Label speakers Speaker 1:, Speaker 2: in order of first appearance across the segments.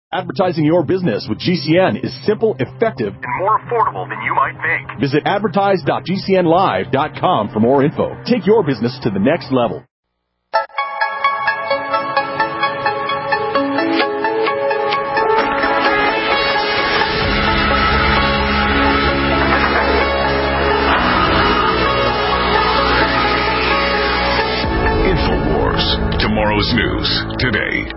Speaker 1: Advertising your business with GCN is simple, effective, and more affordable than you might think. Visit advertise.gcnlive.com for more info. Take your business to the next level.
Speaker 2: InfoWars, tomorrow's news, today.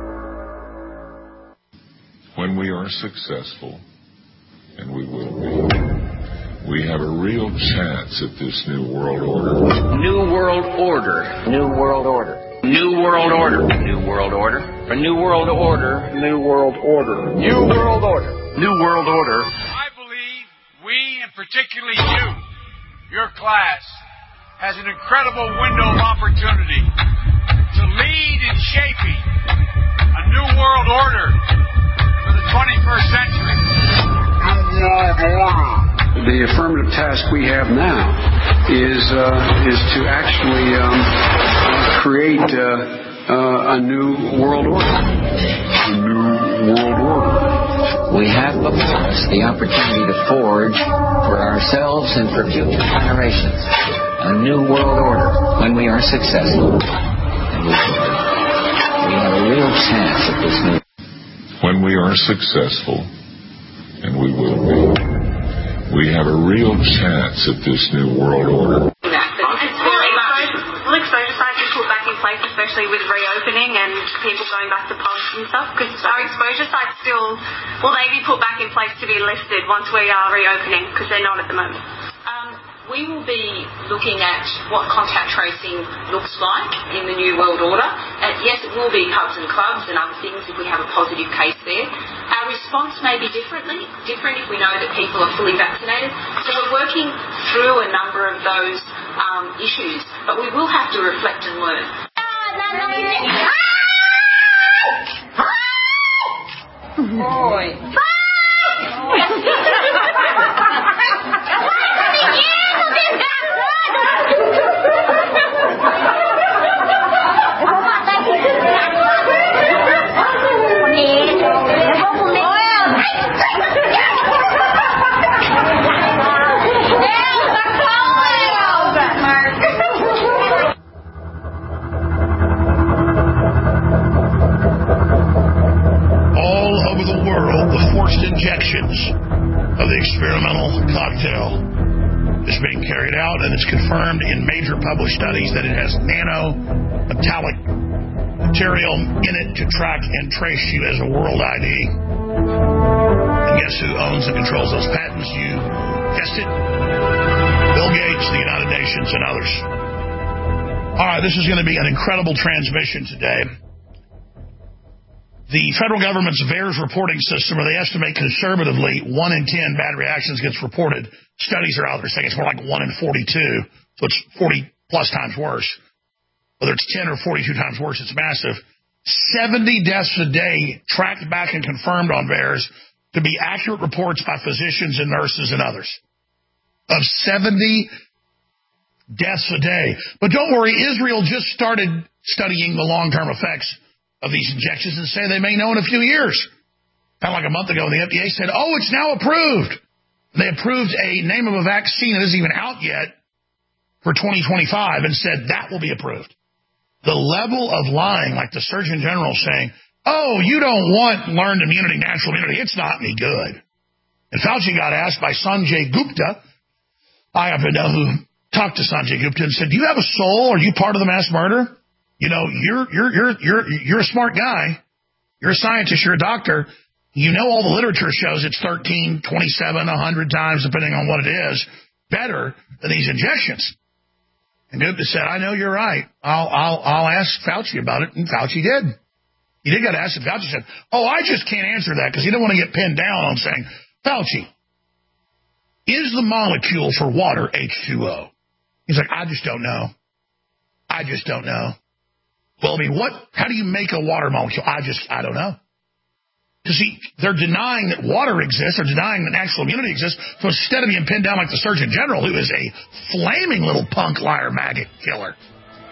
Speaker 3: When we are successful, and we will be, we have a real chance at this new world order.
Speaker 4: New world order. New world order. New world order. New world order. A new world order. New world order. New world order. New world order.
Speaker 5: I believe we, and particularly you, your class, has an incredible window of opportunity to lead in shaping a new world order for the 21st century. New world order.
Speaker 6: The affirmative task we have now is to actually create a new world order. A new world order.
Speaker 7: We have before us the opportunity to forge for ourselves and for future generations a new world order when we are successful. And we have a real chance at this new.
Speaker 3: When we are successful, and we will be, we have a real chance at this new world order.
Speaker 8: Will exposure signs be put back in place, especially with reopening and people going back to pubs and stuff? Because our exposure sites still, will they be put back in place to be lifted once we are reopening? Because they're not at the moment.
Speaker 9: We will be looking at what contact tracing looks like in the New World Order. Yes, it will be pubs and clubs and other things if we have a positive case there. Our response may be different if we know that people are fully vaccinated. So we're working through a number of those issues, but we will have to reflect and learn. Boy.
Speaker 10: All over the world, the forced injections of the experimental cocktail is being carried out, and it's confirmed in major published studies that it has nano-metallic material in it to track and trace you as a world ID. And guess who owns and controls those patents? You guessed it. Bill Gates, the United Nations, and others. All right, this is going to be an incredible transmission today. The federal government's VAERS reporting system, where they estimate conservatively 1 in 10 bad reactions gets reported. Studies are out there saying it's more like 1 in 42, so it's 40 plus times worse. Whether it's 10 or 42 times worse, it's massive. 70 deaths a day tracked back and confirmed on VAERS to be accurate reports by physicians and nurses and others. Of 70 deaths a day. But don't worry, Israel just started studying the long-term effects of these injections and say they may know in a few years. Kind of like a month ago, the FDA said, oh, it's now approved. They approved a name of a vaccine that isn't even out yet for 2025 and said that will be approved. The level of lying, like the Surgeon General saying, oh, you don't want learned immunity, natural immunity. It's not any good. And Fauci got asked by Sanjay Gupta. I happen to know who talked to Sanjay Gupta and said, do you have a soul? Are you part of the mass murder? You know, you're a smart guy. You're a scientist. You're a doctor. You know all the literature shows it's 13, 27, 100 times, depending on what it is, better than these injections. And Gupta said, I know you're right. I'll ask Fauci about it. And Fauci did. He did get asked, and Fauci said, oh, I just can't answer that because he didn't want to get pinned down on saying, Fauci, is the molecule for water H2O? He's like, I just don't know. I just don't know. Well, I mean, how do you make a water molecule? I don't know. Because they're denying that water exists. They're denying that natural immunity exists. So instead of being pinned down like the Surgeon General, who is a flaming little punk liar maggot killer,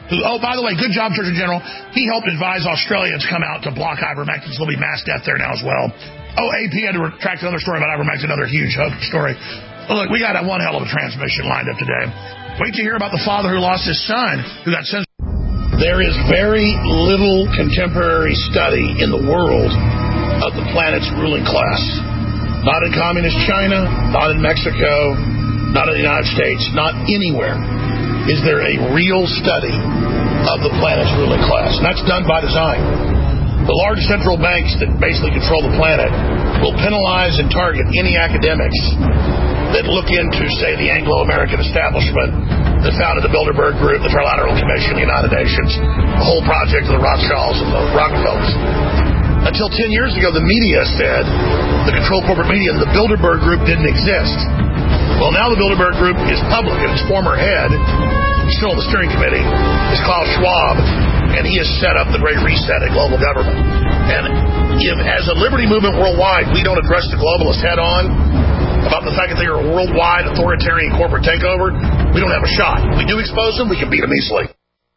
Speaker 10: who, oh, by the way, good job, Surgeon General. He helped advise Australia to come out to block ivermectin. So there'll be mass death there now as well. Oh, AP had to retract another story about ivermectin, another huge story. Well, look, we got one hell of a transmission lined up today. Wait to hear about the father who lost his son, who got censored. There is very little contemporary study in the world of the planet's ruling class. Not in communist China, not in Mexico, not in the United States, not anywhere is there a real study of the planet's ruling class. And that's done by design. The large central banks that basically control the planet will penalize and target any academics that look into, say, the Anglo-American establishment that founded the Bilderberg Group, the Trilateral Commission, the United Nations, the whole project of the Rothschilds and the Rockefellers. Until 10 years ago, the media said, the controlled corporate media, the Bilderberg Group didn't exist. Well, now the Bilderberg Group is public, and its former head, still on the steering committee, is Klaus Schwab, and he has set up the Great Reset at global government. And if, as a liberty movement worldwide, we don't address the globalists head-on about the fact that they are a worldwide authoritarian corporate takeover, we don't have a shot. If we do expose them, we can beat them easily.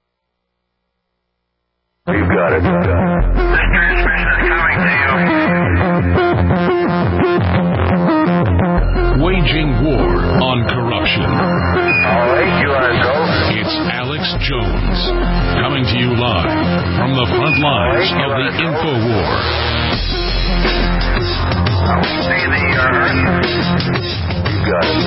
Speaker 11: You got it. This transmission is coming to you.
Speaker 2: Waging war on corruption.
Speaker 11: All right, you want to go?
Speaker 2: It's Alex Jones, coming to you live from the front lines of the info war.
Speaker 11: We see the
Speaker 3: You got it.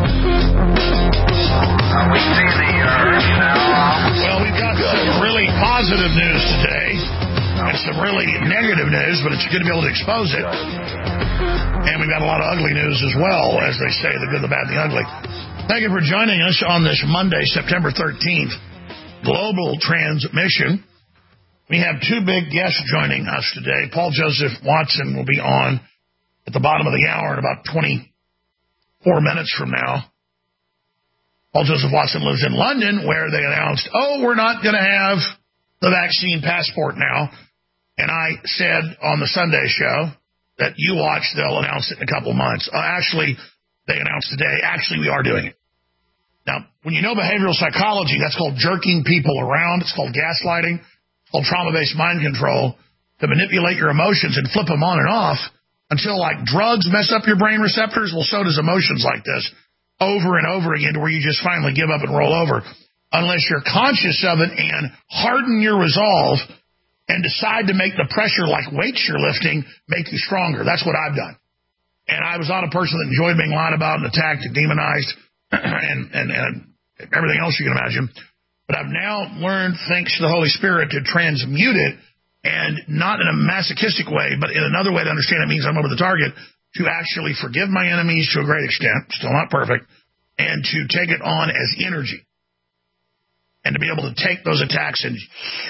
Speaker 11: we see the now.
Speaker 10: Well, we've got some really positive news today and some really negative news, but it's good to be able to expose it. And we've got a lot of ugly news as well, as they say, the good, the bad, and the ugly. Thank you for joining us on this Monday, September 13th, Global Transmission. We have two big guests joining us today. Paul Joseph Watson will be on at the bottom of the hour in about 24 minutes from now. Paul Joseph Watson lives in London, where they announced, we're not going to have the vaccine passport now. And I said on the Sunday show that you watch, they'll announce it in a couple months. Actually, they announced today, we are doing it. Now, when you know behavioral psychology, that's called jerking people around. It's called gaslighting. It's called trauma-based mind control, to manipulate your emotions and flip them on and off until, like, drugs mess up your brain receptors. Well, so does emotions like this, over and over again, to where you just finally give up and roll over, unless you're conscious of it and harden your resolve and decide to make the pressure, like weights you're lifting, make you stronger. That's what I've done. And I was not a person that enjoyed being lied about and attacked and demonized and everything else you can imagine. But I've now learned, thanks to the Holy Spirit, to transmute it, and not in a masochistic way, but in another way to understand it means I'm over the target, to actually forgive my enemies to a great extent, still not perfect, and to take it on as energy. And to be able to take those attacks and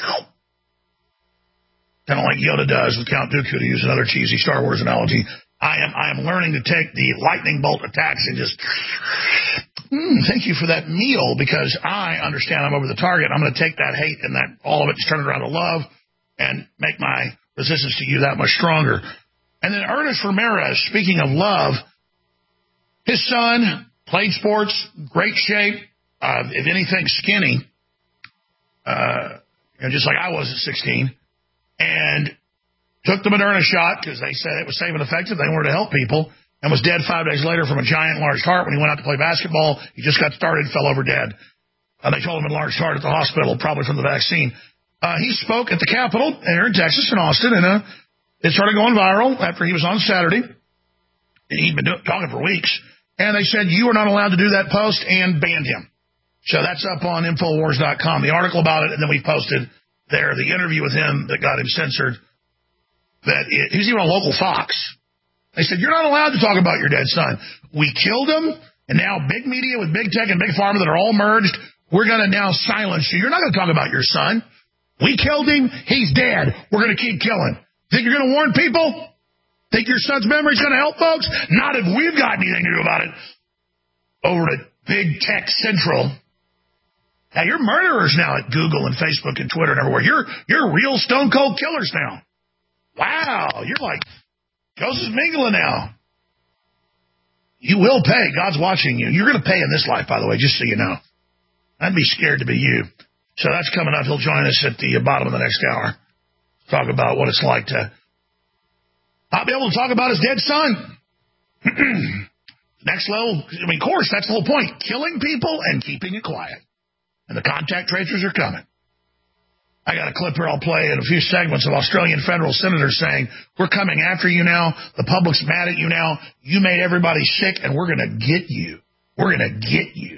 Speaker 10: kind of like Yoda does with Count Dooku, to use another cheesy Star Wars analogy. I am learning to take the lightning bolt attacks and just, thank you for that meal, because I understand I'm over the target. I'm going to take that hate and that all of it, just turn it around to love and make my resistance to you that much stronger. And then Ernest Ramirez, speaking of love, his son played sports, great shape, if anything, skinny, just like I was at 16, and took the Moderna shot because they said it was safe and effective. They wanted to help people, and was dead 5 days later from a giant enlarged heart when he went out to play basketball. He just got started, fell over dead. They told him enlarged heart at the hospital, probably from the vaccine. He spoke at the Capitol here in Texas, in Austin, and it started going viral after he was on Saturday. He'd been talking for weeks, and they said, you are not allowed to do that post, and banned him. So that's up on Infowars.com, the article about it, and then we posted there the interview with him that got him censored. He was even on local Fox. They said, you're not allowed to talk about your dead son. We killed him, and now big media with big tech and big pharma that are all merged, we're going to now silence you. You're not going to talk about your son. We killed him. He's dead. We're going to keep killing. Think you're going to warn people? Think your son's memory is going to help folks? Not if we've got anything to do about it. Over at Big Tech Central. Now, you're murderers now at Google and Facebook and Twitter and everywhere. You're real stone cold killers now. Wow, you're like Joseph Mengele now. You will pay. God's watching you. You're going to pay in this life, by the way, just so you know. I'd be scared to be you. So that's coming up. He'll join us at the bottom of the next hour. Talk about what it's like to not be able to talk about his dead son. Next level, I mean, of course, that's the whole point. Killing people and keeping it quiet. And the contact tracers are coming. I got a clip here I'll play in a few segments of Australian federal senators saying, we're coming after you now. The public's mad at you now. You made everybody sick, and we're going to get you. We're going to get you.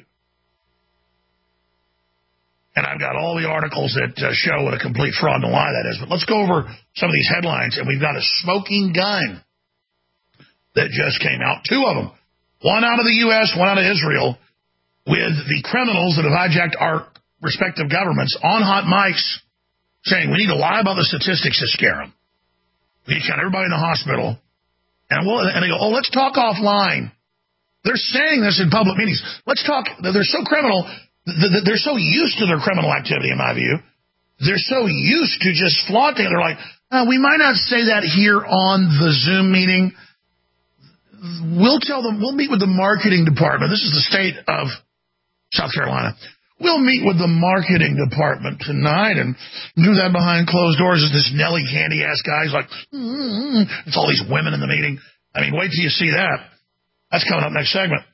Speaker 10: And I've got all the articles that show what a complete fraud and lie that is. But let's go over some of these headlines. And we've got a smoking gun that just came out. 2 of them. One out of the U.S., one out of Israel, with the criminals that have hijacked our respective governments on hot mics saying we need to lie about the statistics to scare them. We need to count everybody in the hospital. And they go, let's talk offline. They're saying this in public meetings. Let's talk. They're so criminal. They're so used to their criminal activity, in my view. They're so used to just flaunting it. They're like, we might not say that here on the Zoom meeting. We'll tell them, we'll meet with the marketing department. This is the state of South Carolina. We'll meet with the marketing department tonight and do that behind closed doors. As this Nelly Candy-ass guy's like, it's all these women in the meeting. I mean, wait till you see that. That's coming up next segment.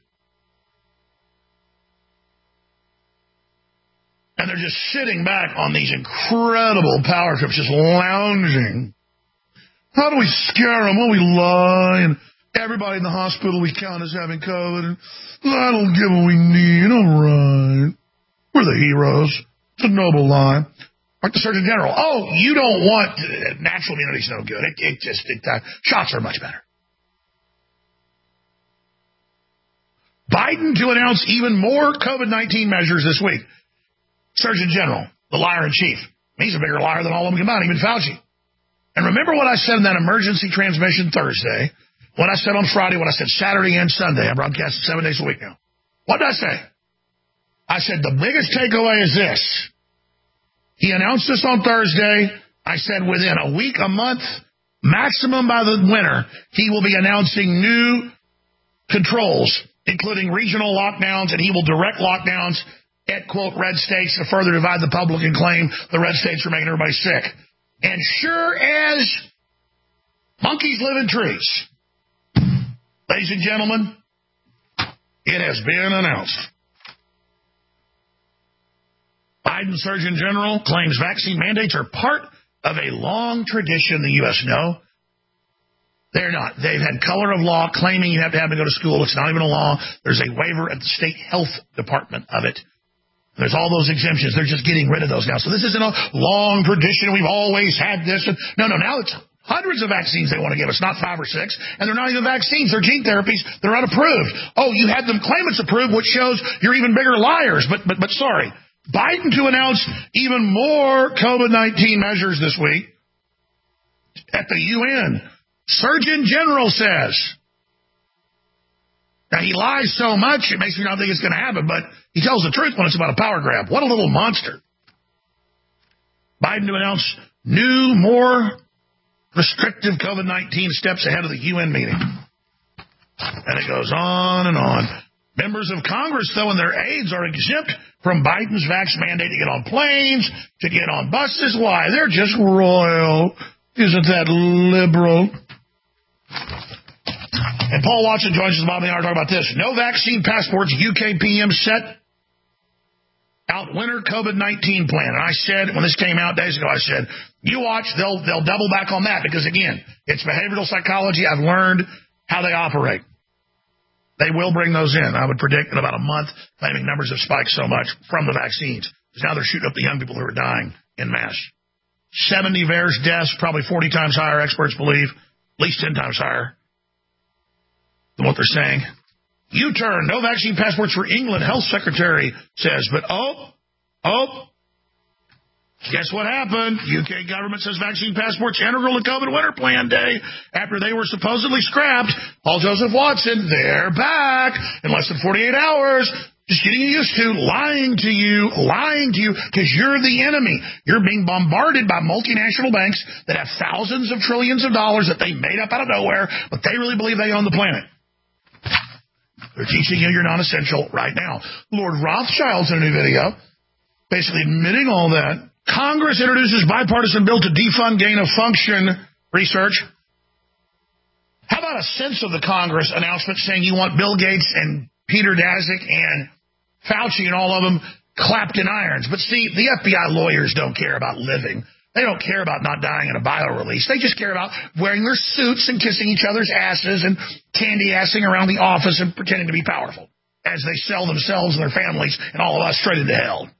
Speaker 10: And they're just sitting back on these incredible power trips, just lounging. How do we scare them? Well, we lie, and everybody in the hospital we count as having COVID, and that'll give what we need. All right. We're the heroes. It's a noble lie. Like the Surgeon General. Oh, you don't want natural immunity's no good. Shots are much better. Biden to announce even more COVID-19 measures this week. Surgeon General, the liar-in-chief. He's a bigger liar than all of them combined, even Fauci. And remember what I said in that emergency transmission Thursday, what I said on Friday, what I said Saturday and Sunday. I broadcast 7 days a week now. What did I say? I said the biggest takeaway is this. He announced this on Thursday. I said within a week, a month, maximum by the winter, he will be announcing new controls, including regional lockdowns, and he will direct lockdowns at, quote, red states to further divide the public and claim the red states are making everybody sick. And sure as monkeys live in trees, ladies and gentlemen, it has been announced. Biden Surgeon General claims vaccine mandates are part of a long tradition the U.S. No, they're not. They've had color of law claiming you have to go to school. It's not even a law. There's a waiver at the state health department of it. There's all those exemptions. They're just getting rid of those now. So this isn't a long tradition. We've always had this. No, now it's hundreds of vaccines they want to give us, not 5 or 6. And they're not even vaccines. They're gene therapies. They're unapproved. Oh, you had them claim it's approved, which shows you're even bigger liars. But sorry. Biden to announce even more COVID-19 measures this week at the UN. Surgeon General says. Now, he lies so much, it makes me not think it's going to happen, but he tells the truth when it's about a power grab. What a little monster. Biden to announce new, more restrictive COVID-19 steps ahead of the UN meeting. And it goes on and on. Members of Congress, though, and their aides are exempt from Biden's vax mandate to get on planes, to get on buses. Why? They're just royal. Isn't that liberal? And Paul Watson joins us about the hour to talk about this. No vaccine passports. UK PM set out winter COVID-19 plan. And I said, when this came out days ago, I said, you watch, they'll double back on that because, again, it's behavioral psychology. I've learned how they operate. They will bring those in. I would predict in about a month, claiming numbers have spiked so much from the vaccines. Because now they're shooting up the young people who are dying en masse. 70 VAERS deaths, probably 40 times higher, experts believe, at least 10 times higher than what they're saying. U-turn, no vaccine passports for England, Health Secretary says. But, guess what happened? UK government says vaccine passports integral to COVID winter plan day after they were supposedly scrapped. Paul Joseph Watson, they're back in less than 48 hours. Just getting used to lying to you, because you're the enemy. You're being bombarded by multinational banks that have thousands of trillions of dollars that they made up out of nowhere, but they really believe they own the planet. They're teaching you you're non-essential right now. Lord Rothschild's in a new video basically admitting all that. Congress introduces bipartisan bill to defund gain-of-function research. How about a sense of the Congress announcement saying you want Bill Gates and Peter Daszak and Fauci and all of them clapped in irons? But see, the FBI lawyers don't care about living. They don't care about not dying in a bio-release. They just care about wearing their suits and kissing each other's asses and candy-assing around the office and pretending to be powerful as they sell themselves and their families and all of us straight into hell.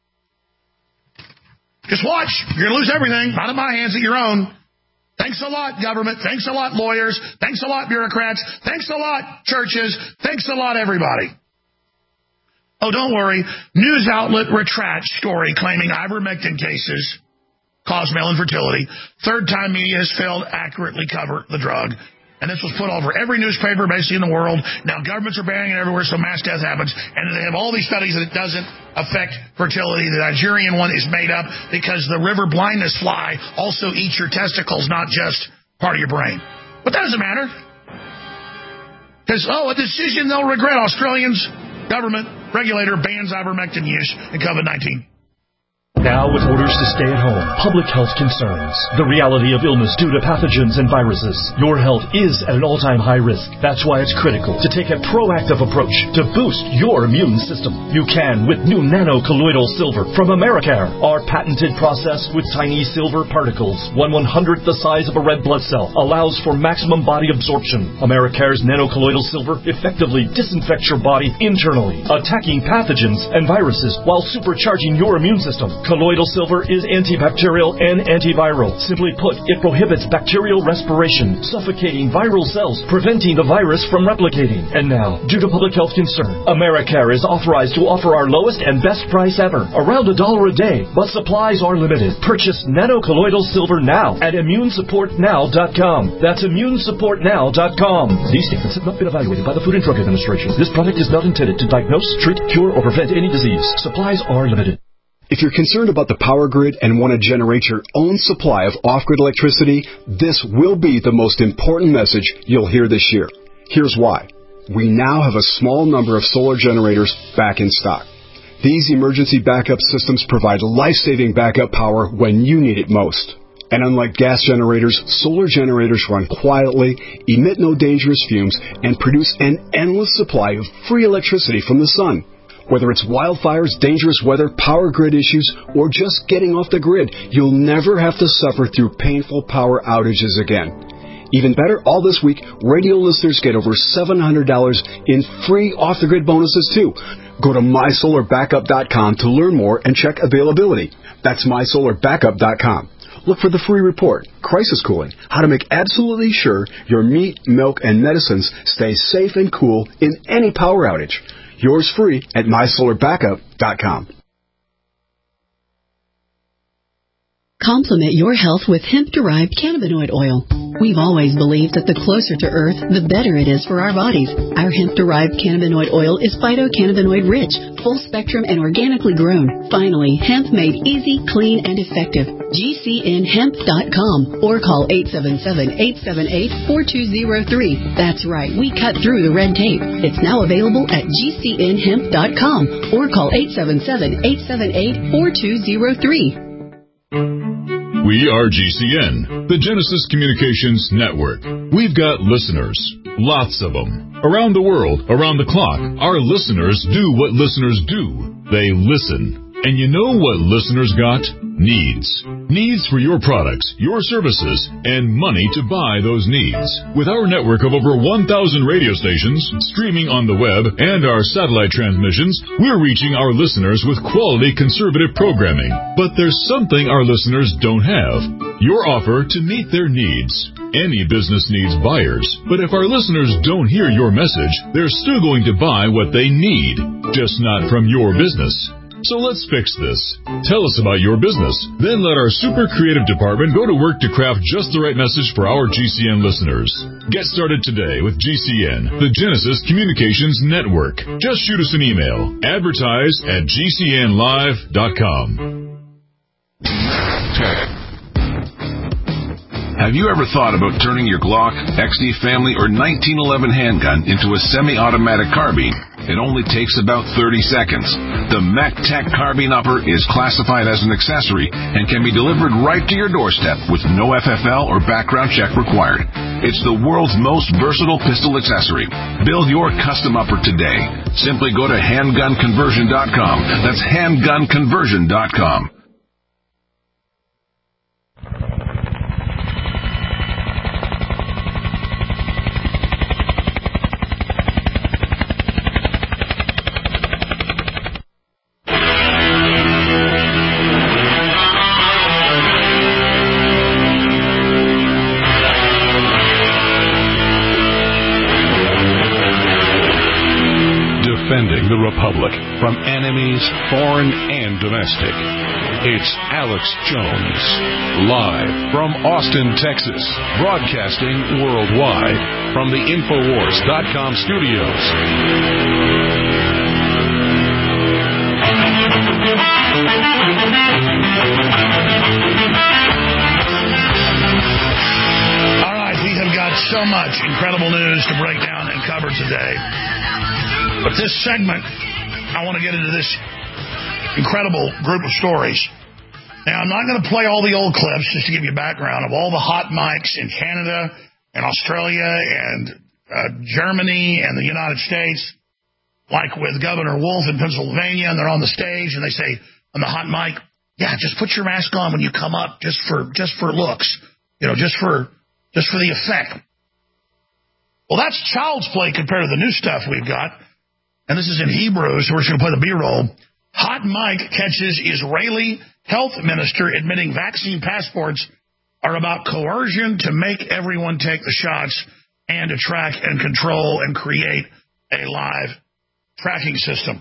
Speaker 10: Just watch. You're going to lose everything. Not at my hands, at your own. Thanks a lot, government. Thanks a lot, lawyers. Thanks a lot, bureaucrats. Thanks a lot, churches. Thanks a lot, everybody. Oh, don't worry. News outlet retracts story claiming ivermectin cases cause male infertility. Third time media has failed to accurately cover the drug. And this was put all over every newspaper basically in the world. Now governments are banning it everywhere, so mass death happens. And they have all these studies that it doesn't affect fertility. The Nigerian one is made up because the river blindness fly also eats your testicles, not just part of your brain. But that doesn't matter. Because, a decision they'll regret. Australians, government, regulator bans ivermectin use in COVID-19.
Speaker 12: Now with orders to stay at home, public health concerns, the reality of illness due to pathogens and viruses. Your health is at an all-time high risk. That's why it's critical to take a proactive approach to boost your immune system. You can with new nano-colloidal silver from Americare. Our patented process with tiny silver particles, 1/100th the size of a red blood cell, allows for maximum body absorption. Americare's nano-colloidal silver effectively disinfects your body internally, attacking pathogens and viruses while supercharging your immune system. Colloidal silver is antibacterial and antiviral. Simply put, it prohibits bacterial respiration, suffocating viral cells, preventing the virus from replicating. And now, due to public health concern, Americare is authorized to offer our lowest and best price ever, around $1 a day, but supplies are limited. Purchase nano-colloidal silver now at immunesupportnow.com. That's immunesupportnow.com. These statements have not been evaluated by the Food and Drug Administration. This product is not intended to diagnose, treat, cure, or prevent any disease. Supplies are limited.
Speaker 13: If you're concerned about the power grid and want to generate your own supply of off-grid electricity, this will be the most important message you'll hear this year. Here's why. We now have a small number of solar generators back in stock. These emergency backup systems provide life-saving backup power when you need it most. And unlike gas generators, solar generators run quietly, emit no dangerous fumes, and produce an endless supply of free electricity from the sun. Whether it's wildfires, dangerous weather, power grid issues, or just getting off the grid, you'll never have to suffer through painful power outages again. Even better, all this week, radio listeners get over $700 in free off-the-grid bonuses, too. Go to mysolarbackup.com to learn more and check availability. That's mysolarbackup.com. Look for the free report, Crisis Cooling, how to make absolutely sure your meat, milk, and medicines stay safe and cool in any power outage. Yours free at mysolarbackup.com.
Speaker 14: Complement your health with hemp-derived cannabinoid oil. We've always believed that the closer to Earth, the better it is for our bodies. Our hemp-derived cannabinoid oil is phytocannabinoid-rich, full-spectrum, and organically grown. Finally, hemp made easy, clean, and effective. GCNhemp.com or call 877-878-4203. That's right, we cut through the red tape. It's now available at GCNhemp.com or call 877-878-4203.
Speaker 3: We are GCN, the Genesis Communications Network. We've got listeners, lots of them. Around the world, around the clock, our listeners do what listeners do. They listen. And you know what listeners got? Needs. Needs for your products, your services, and money to buy those needs. With our network of over 1,000 radio stations, streaming on the web, and our satellite transmissions, we're reaching our listeners with quality conservative programming. But there's something our listeners don't have. Your offer to meet their needs. Any business needs buyers. But if our listeners don't hear your message, they're still going to buy what they need, just not from your business. So let's fix this. Tell us about your business. Then let our super creative department go to work to craft just the right message for our GCN listeners. Get started today with GCN, the Genesis Communications Network. Just shoot us an email. Advertise@GCNlive.com.
Speaker 15: Have you ever thought about turning your Glock, XD family, or 1911 handgun into a semi-automatic carbine? It only takes about 30 seconds. The MechTech Carbine Upper is classified as an accessory and can be delivered right to your doorstep with no FFL or background check required. It's the world's most versatile pistol accessory. Build your custom upper today. Simply go to handgunconversion.com. That's handgunconversion.com.
Speaker 2: Defending the Republic from enemies, foreign and domestic. It's Alex Jones, live from Austin, Texas, broadcasting worldwide from the Infowars.com studios.
Speaker 10: All right, we have got so much incredible news to break down and cover today. But this segment, I want to get into this incredible group of stories. Now, I'm not going to play all the old clips just to give you background of all the hot mics in Canada and Australia and Germany and the United States, like with Governor Wolf in Pennsylvania, and they're on the stage and they say on the hot mic, yeah, just put your mask on when you come up just for looks, just for the effect. Well, that's child's play compared to the new stuff we've got. And this is in Hebrew, so we're just going to play the B-roll. Hot mic catches Israeli health minister admitting vaccine passports are about coercion to make everyone take the shots and to track and control and create a live tracking system.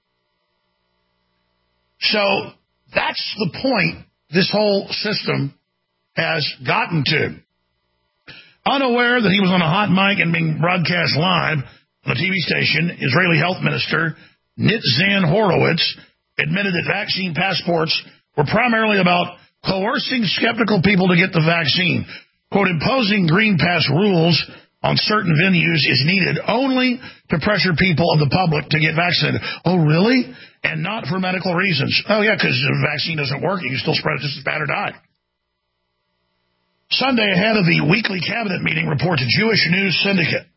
Speaker 10: So that's the point this whole system has gotten to. Unaware that he was on a hot mic and being broadcast live on a TV station, Israeli health minister Nitzan Horowitz admitted that vaccine passports were primarily about coercing skeptical people to get the vaccine. Quote, imposing Green Pass rules on certain venues is needed only to pressure people of the public to get vaccinated. Oh, really? And not for medical reasons. Oh, yeah, because the vaccine doesn't work. You can still spread it just as bad or die. Sunday, ahead of the weekly cabinet meeting, reports Jewish News Syndicate.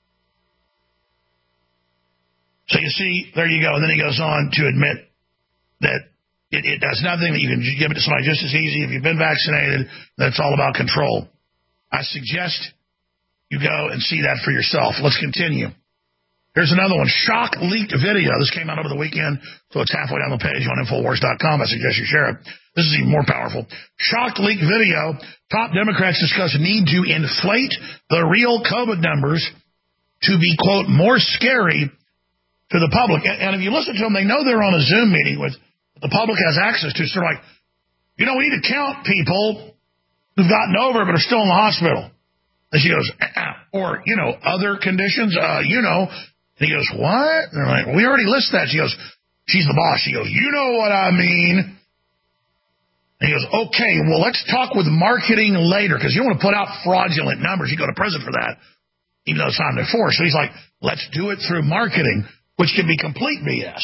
Speaker 10: So you see, there you go. And then he goes on to admit that it does nothing, that you can give it to somebody just as easy. If you've been vaccinated, that's all about control. I suggest you go and see that for yourself. Let's continue. Here's another one. Shock leaked video. This came out over the weekend, so it's halfway down the page on Infowars.com. I suggest you share it. This is even more powerful. Shock leaked video. Top Democrats discuss need to inflate the real COVID numbers to be, quote, more scary to the public. And if you listen to them, they know they're on a Zoom meeting with the public has access to. So they're like, we need to count people who've gotten over but are still in the hospital. And she goes, or, other conditions, And he goes, what? And they're like, we already list that. She goes, she's the boss. She goes, you know what I mean. And he goes, okay, well, let's talk with marketing later, because you don't want to put out fraudulent numbers. You go to prison for that, even though it's not enforced. So he's like, let's do it through marketing, which can be complete BS.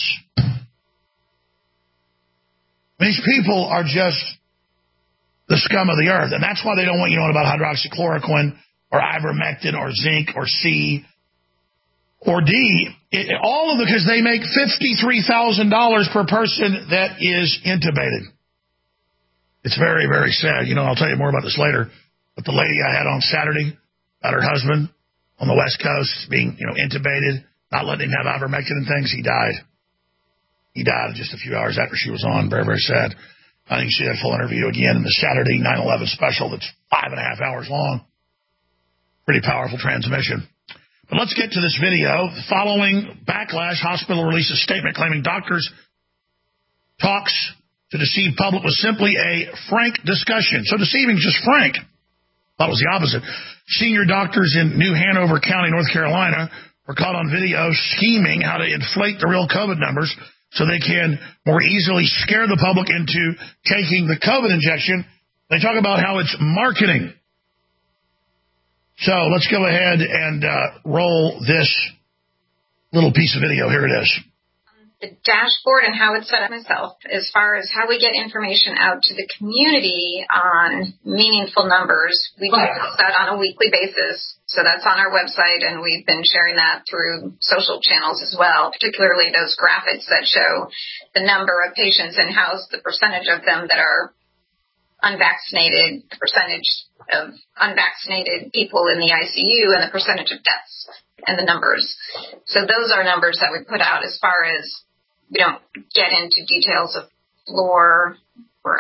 Speaker 10: These people are just the scum of the earth, and that's why they don't want you knowing about hydroxychloroquine or ivermectin or zinc or C or D, all of them, because they make $53,000 per person that is intubated. It's very, very sad. I'll tell you more about this later, but the lady I had on Saturday about her husband on the West Coast being, intubated, not letting him have ivermectin and things, he died. He died just a few hours after she was on. Very, very sad. I think she had a full interview again in the Saturday 9/11 special that's 5.5 hours long. Pretty powerful transmission. But let's get to this video. Following backlash, hospital releases statement claiming doctors' talks to deceive public was simply a frank discussion. So deceiving is just frank. Thought it was the opposite. Senior doctors in New Hanover County, North Carolina, were caught on video scheming how to inflate the real COVID numbers so they can more easily scare the public into taking the COVID injection. They talk about how it's marketing. So let's go ahead and roll this little piece of video. Here it is.
Speaker 16: The dashboard and how it's set up myself, as far as how we get information out to the community on meaningful numbers. We do that on a weekly basis, so that's on our website, and we've been sharing that through social channels as well, particularly those graphics that show the number of patients in-house, the percentage of them that are unvaccinated, the percentage of unvaccinated people in the ICU, and the percentage of deaths and the numbers. So those are numbers that we put out. As far as we don't get into details of floor or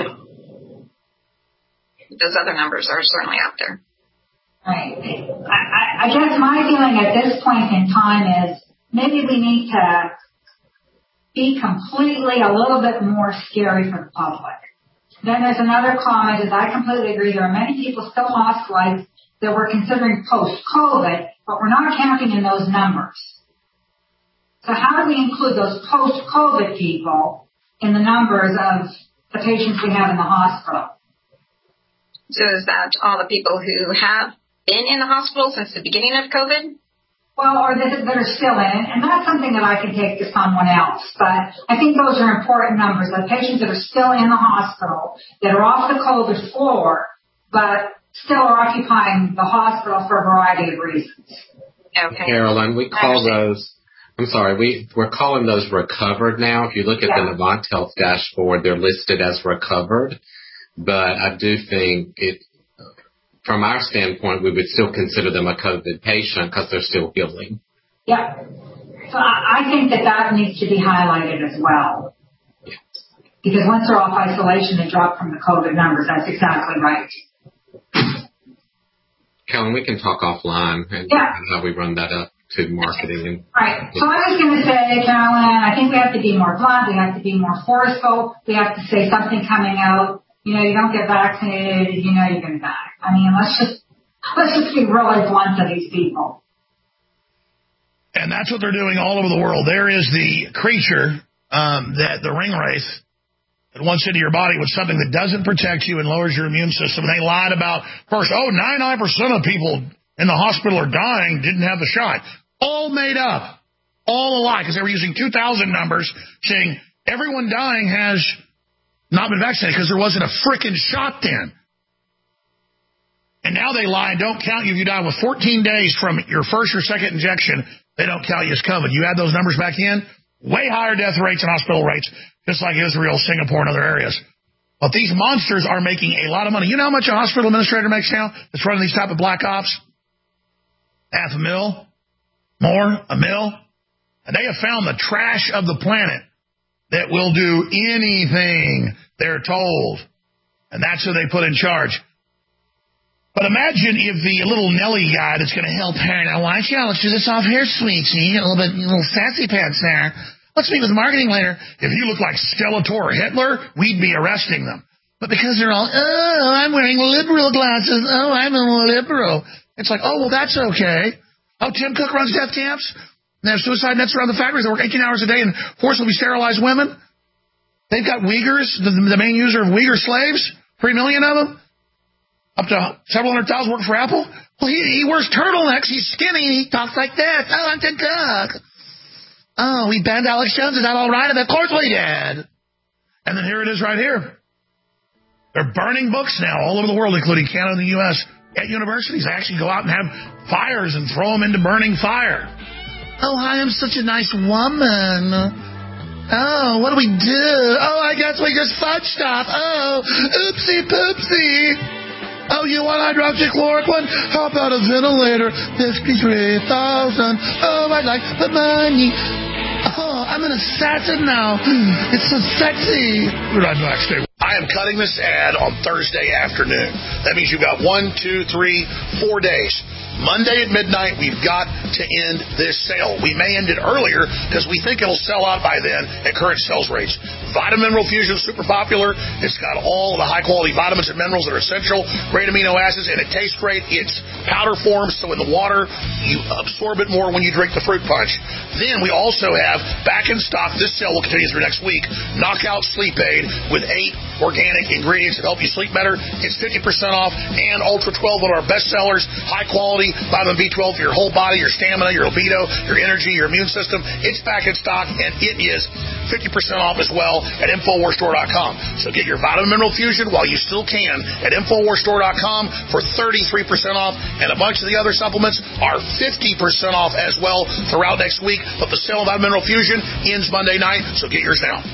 Speaker 16: those other numbers are certainly out there.
Speaker 17: Right. I guess my feeling at this point in time is maybe we need to be completely a little bit more scary for the public. Then there's another comment, is I completely agree. There are many people still hospitalized that we're considering post-COVID, but we're not counting in those numbers. So how do we include those post-COVID people in the numbers of the patients we have in the hospital?
Speaker 16: So is that all the people who have been in the hospital since the beginning of COVID?
Speaker 17: Well, or that are still in it, and that's something that I can take to someone else. But I think those are important numbers, the patients that are still in the hospital, that are off the COVID floor, but still are occupying the hospital for a variety of reasons.
Speaker 16: Okay.
Speaker 18: Carolyn, we call those... I'm sorry, we're calling those recovered now. If you look at the Novant Health dashboard, they're listed as recovered. But I do think from our standpoint, we would still consider them a COVID patient because they're still healing.
Speaker 17: Yeah. So I think that needs to be highlighted as well.
Speaker 18: Yes.
Speaker 17: Because once they're off isolation, they drop from the COVID numbers. That's exactly right.
Speaker 18: Carolyn, we can talk offline and how we run that up to marketing.
Speaker 17: Right. So I was going to say, Carolyn, I think we have to be more blunt. We have to be more forceful. We have to say something coming out. You don't get vaccinated, you're going to die. I mean, let's just be really blunt to these people.
Speaker 10: And that's what they're doing all over the world. There is the creature, that the ring wraith, that wants into your body with something that doesn't protect you and lowers your immune system. And they lied about, first, 99% of people in the hospital are dying, didn't have the shot. All made up. All a lie, because they were using 2,000 numbers saying everyone dying has not been vaccinated because there wasn't a frickin' shot then. And now they lie and don't count you if you die with 14 days from your first or second injection. They don't count you as COVID. You add those numbers back in, way higher death rates and hospital rates, just like Israel, Singapore, and other areas. But these monsters are making a lot of money. You know how much a hospital administrator makes now that's running these type of black ops? $500,000, more, $1 million. And they have found the trash of the planet that will do anything they're told. And that's who they put in charge. But imagine if the little Nelly guy that's going to help her, now watch out, let's do this off here, sweetie, a little sassy pants there. Let's meet with marketing later. If you look like Skeletor or Hitler, we'd be arresting them. But because they're all, I'm wearing liberal glasses, I'm a liberal. It's like, well, that's okay. Tim Cook runs death camps. And they have suicide nets around the factories. They work 18 hours a day and forcibly sterilize women. They've got Uyghurs, the main user of Uyghur slaves, 3 million of them. Up to several 100,000 work for Apple. Well, he wears turtlenecks. He's skinny. He talks like this. I'm Tim Cook. We banned Alex Jones. Is that all right? And of course we did. And then here it is right here. They're burning books now all over the world, including Canada and the U.S. At universities. They actually go out and have fires and throw them into burning fire. I am such a nice woman. What do we do? I guess we just fudge stuff. Oopsie poopsie. You want hydroxychloroquine? How about a ventilator? 53,000. I'd like the money. I'm an assassin now. It's so sexy. We're right back. Stay. I am cutting this ad on Thursday afternoon. That means you've got 1, 2, 3, 4 days. Monday at midnight, we've got to end this sale. We may end it earlier because we think it'll sell out by then at current sales rates. Vitamin Mineral Fusion is super popular. It's got all of the high-quality vitamins and minerals that are essential, great amino acids, and it tastes great. It's powder form, so in the water, you absorb it more when you drink the fruit punch. Then we also have back in stock, this sale will continue through next week, Knockout Sleep Aid with 8 organic ingredients that help you sleep better. It's 50% off. And Ultra 12, one of our best sellers, high quality vitamin B12 for your whole body, your stamina, your libido, your energy, your immune system. It's back in stock, and it is 50% off as well at InfoWarsStore.com. So get your Vitamin Mineral Fusion while you still can at InfoWarsStore.com for 33% off, and a bunch of the other supplements are 50% off as well throughout next week. But the sale of Vitamin Mineral Fusion ends Monday night, so get yours now.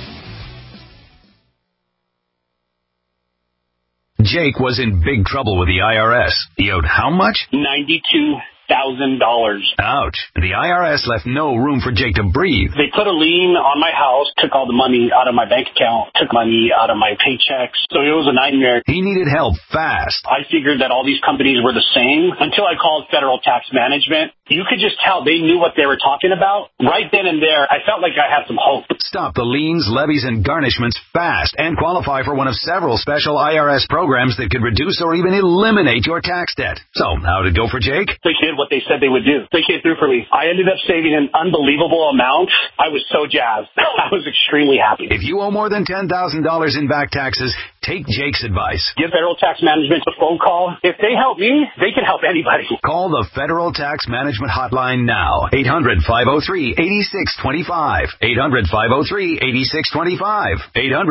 Speaker 19: Jake was in big trouble with the IRS. He owed how much?
Speaker 20: $92,000.
Speaker 19: Ouch. The IRS left no room for Jake to breathe.
Speaker 20: They put a lien on my house, took all the money out of my bank account, took money out of my paychecks. So it was a nightmare.
Speaker 19: He needed help fast.
Speaker 20: I figured that all these companies were the same until I called Federal Tax Management. You could just tell they knew what they were talking about. Right then and there, I felt like I had some hope.
Speaker 19: Stop the liens, levies, and garnishments fast and qualify for one of several special IRS programs that could reduce or even eliminate your tax debt. So, how'd it go for Jake?
Speaker 20: They did what they said they would do. They came through for me. I ended up saving an unbelievable amount. I was so jazzed. I was extremely happy.
Speaker 19: If you owe more than $10,000 in back taxes, take Jake's advice.
Speaker 20: Give Federal Tax Management a phone call. If they help me, they can help anybody.
Speaker 19: Call the Federal Tax Management hotline now. 800-503-8625. 800-503-8625.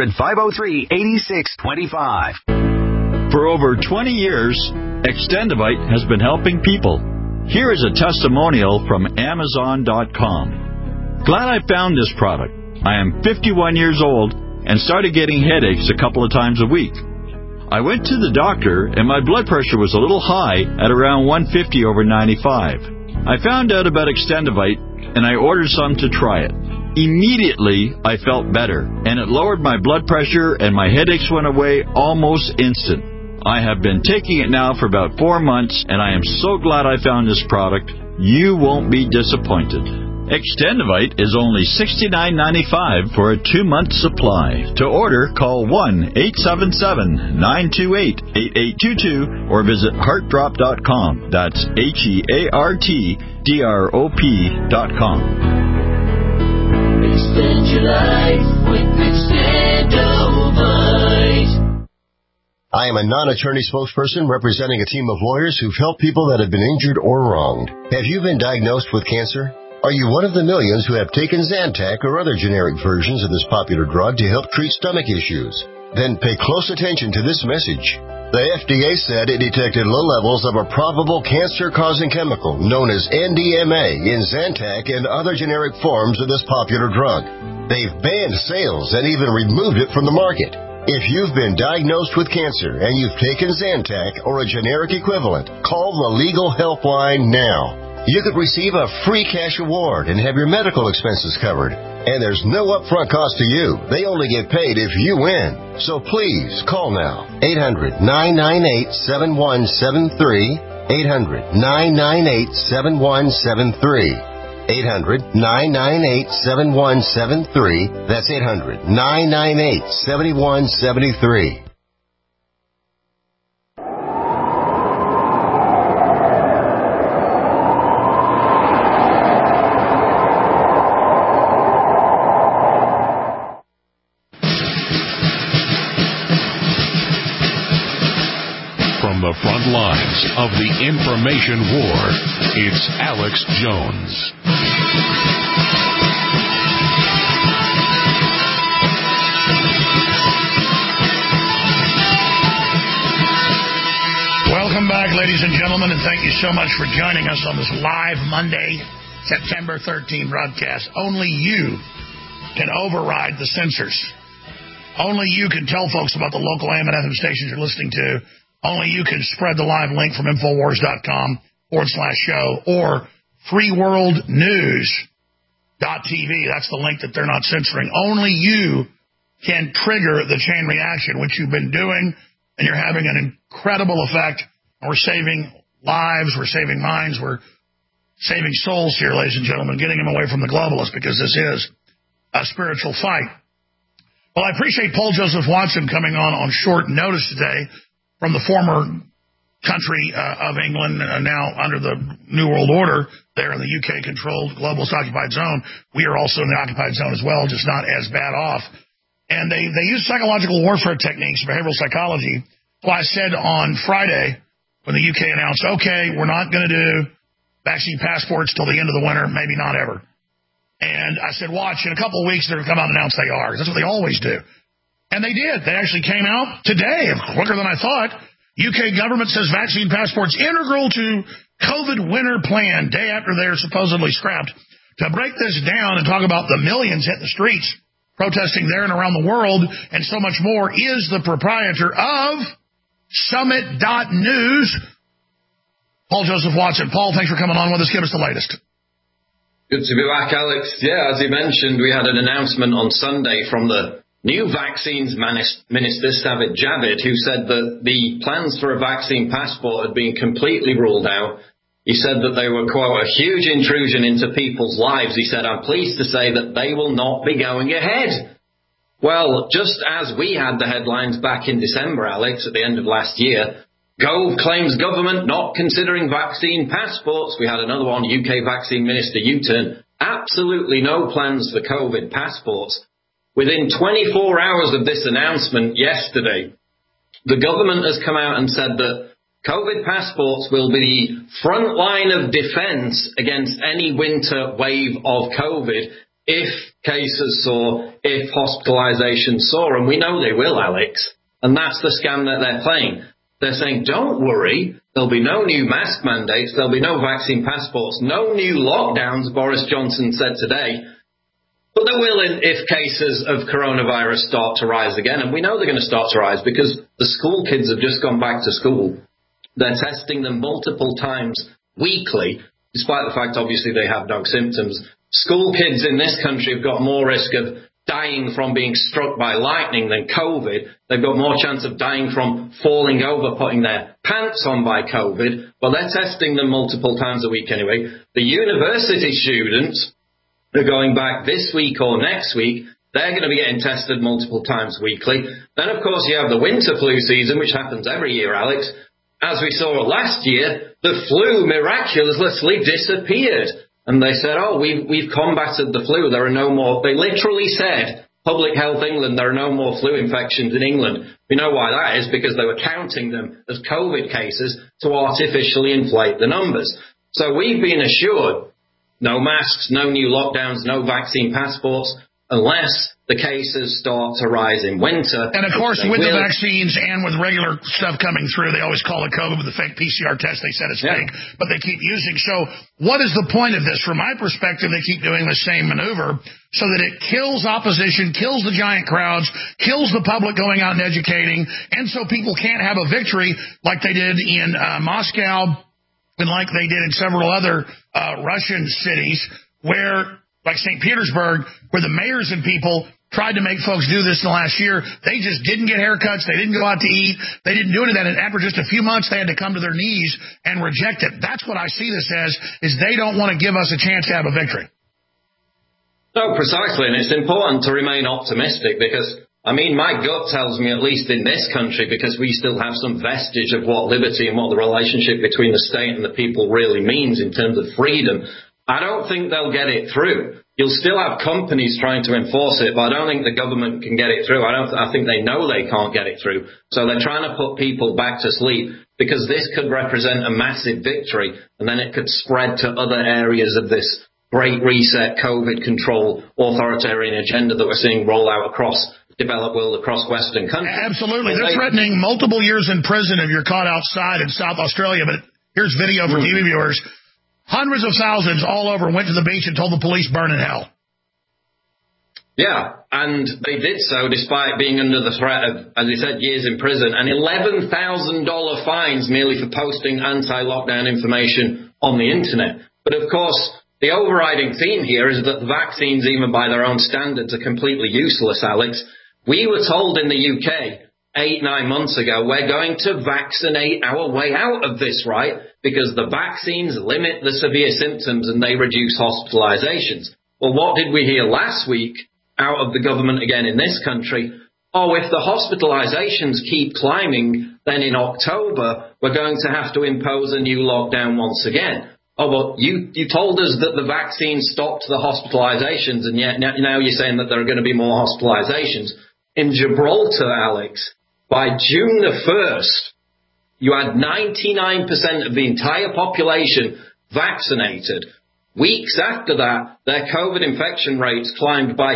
Speaker 19: 800-503-8625.
Speaker 21: For over 20 years, Extendivite has been helping people. Here is a testimonial from Amazon.com. Glad I found this product. I am 51 years old and started getting headaches a couple of times a week. I went to the doctor and my blood pressure was a little high at around 150/95. I found out about Extendivite and I ordered some to try it. Immediately, I felt better and it lowered my blood pressure and my headaches went away almost instant. I have been taking it now for about 4 months and I am so glad I found this product. You won't be disappointed. Extendivite is only $69.95 for a 2-month supply. To order, call 1-877-928-8822 or visit heartdrop.com. That's HEARTDROP.com.
Speaker 22: Extend your life with Extendivite. I am a non-attorney spokesperson representing a team of lawyers who've helped people that have been injured or wronged. Have you been diagnosed with cancer? Are you one of the millions who have taken Zantac or other generic versions of this popular drug to help treat stomach issues? Then pay close attention to this message. The FDA said it detected low levels of a probable cancer-causing chemical known as NDMA in Zantac and other generic forms of this popular drug. They've banned sales and even removed it from the market. If you've been diagnosed with cancer and you've taken Zantac or a generic equivalent, call the Legal Helpline now. You could receive a free cash award and have your medical expenses covered. And there's no upfront cost to you. They only get paid if you win. So please, call now. 800-998-7173. 800-998-7173. 800-998-7173. That's 800-998-7173.
Speaker 2: From the front lines of the information war, it's Alex Jones.
Speaker 10: Welcome back, ladies and gentlemen, and thank you so much for joining us on this live Monday, September 13 broadcast. Only you can override the censors. Only you can tell folks about the local AM and FM stations you're listening to. Only you can spread the live link from Infowars.com/show or freeworldnews.tv. That's the link that they're not censoring. Only you can trigger the chain reaction, which you've been doing, and you're having an incredible effect. We're saving lives, we're saving minds, we're saving souls here, ladies and gentlemen, getting them away from the globalists, because this is a spiritual fight. Well, I appreciate Paul Joseph Watson coming on short notice today from the former country of England, now under the New World Order, there in the UK-controlled globalist occupied zone. We are also in the occupied zone as well, just not as bad off. And they use psychological warfare techniques, behavioral psychology. So I said on Friday, when the UK announced, okay, we're not going to do vaccine passports till the end of the winter, maybe not ever. And I said, watch, in a couple of weeks, they're going to come out and announce they are. That's what they always do. And they did. They actually came out today, quicker than I thought. UK government says vaccine passports integral to COVID winter plan, day after they're supposedly scrapped. To break this down and talk about the millions hitting the streets, protesting there and around the world, and so much more, is the proprietor of Summit.News, Paul Joseph Watson. Paul, thanks for coming on with us. Give us the latest.
Speaker 1: Good to be back, Alex. Yeah, as you mentioned, we had an announcement on Sunday from the new vaccines minister, Sajid Javid, who said that the plans for a vaccine passport had been completely ruled out. He said that they were, quote, a huge intrusion into people's lives. He said, I'm pleased to say that they will not be going ahead. Well, just as we had the headlines back in December, Alex, at the end of last year, Gove claims government not considering vaccine passports. We had another one, UK Vaccine Minister U-turn. Absolutely no plans for COVID passports. Within 24 hours of this announcement yesterday, the government has come out and said that COVID passports will be the front line of defense against any winter wave of COVID if cases soar, if hospitalizations soar. And we know they will, Alex. And that's the scam that they're playing. They're saying, don't worry, there'll be no new mask mandates, there'll be no vaccine passports, no new lockdowns, Boris Johnson said today. But there will if cases of coronavirus start to rise again. And we know they're going to start to rise because the school kids have just gone back to school. They're testing them multiple times weekly, despite the fact, obviously, they have no symptoms. School kids in this country have got more risk of dying from being struck by lightning than COVID. They've got more chance of dying from falling over, putting their pants on by COVID. Well, they're testing them multiple times a week anyway. The university students are going back this week or next week. They're going to be getting tested multiple times weekly. Then, of course, you have the winter flu season, which happens every year, Alex. As we saw last year, the flu miraculously disappeared. And they said, oh, we've combated the flu. There are no more. They literally said, Public Health England, there are no more flu infections in England. We know why that is, because they were counting them as COVID cases to artificially inflate the numbers. So we've been assured no masks, no new lockdowns, no vaccine passports, unless the cases start to rise in winter.
Speaker 10: And, of course, with the vaccines and with regular stuff coming through, they always call it COVID with the fake PCR test. They said it's fake, but they keep using. So what is the point of this? From my perspective, they keep doing the same maneuver so that it kills opposition, kills the giant crowds, kills the public going out and educating, and so people can't have a victory like they did in Moscow and like they did in several other Russian cities where, like St. Petersburg, where the mayors and people tried to make folks do this in the last year. They just didn't get haircuts. They didn't go out to eat. They didn't do any of that. And after just a few months, they had to come to their knees and reject it. That's what I see this as, is they don't want to give us a chance to have a victory.
Speaker 1: No, precisely. And it's important to remain optimistic because, I mean, my gut tells me, at least in this country, because we still have some vestige of what liberty and what the relationship between the state and the people really means in terms of freedom, I don't think they'll get it through. You'll still have companies trying to enforce it, but I don't think the government can get it through. I think they know they can't get it through. So they're trying to put people back to sleep because this could represent a massive victory, and then it could spread to other areas of this great reset, COVID control, authoritarian agenda that we're seeing roll out across the developed world, across Western countries.
Speaker 10: Absolutely. They're threatening multiple years in prison if you're caught outside in South Australia. But here's video for TV viewers. Hundreds of thousands all over went to the beach and told the police burn in hell.
Speaker 1: Yeah, and they did so despite being under the threat of, as he said, years in prison and $11,000 fines merely for posting anti-lockdown information on the internet. But of course, the overriding theme here is that the vaccines, even by their own standards, are completely useless, Alex. We were told in the UK 8-9 months ago, we're going to vaccinate our way out of this, right? Because the vaccines limit the severe symptoms and they reduce hospitalizations. Well, what did we hear last week out of the government again in this country? Oh, if the hospitalizations keep climbing, then in October, we're going to have to impose a new lockdown once again. Oh, well, you told us that the vaccine stopped the hospitalizations, and yet now you're saying that there are going to be more hospitalizations. in Gibraltar, Alex, by June the 1st, you had 99% of the entire population vaccinated. Weeks after that, their COVID infection rates climbed by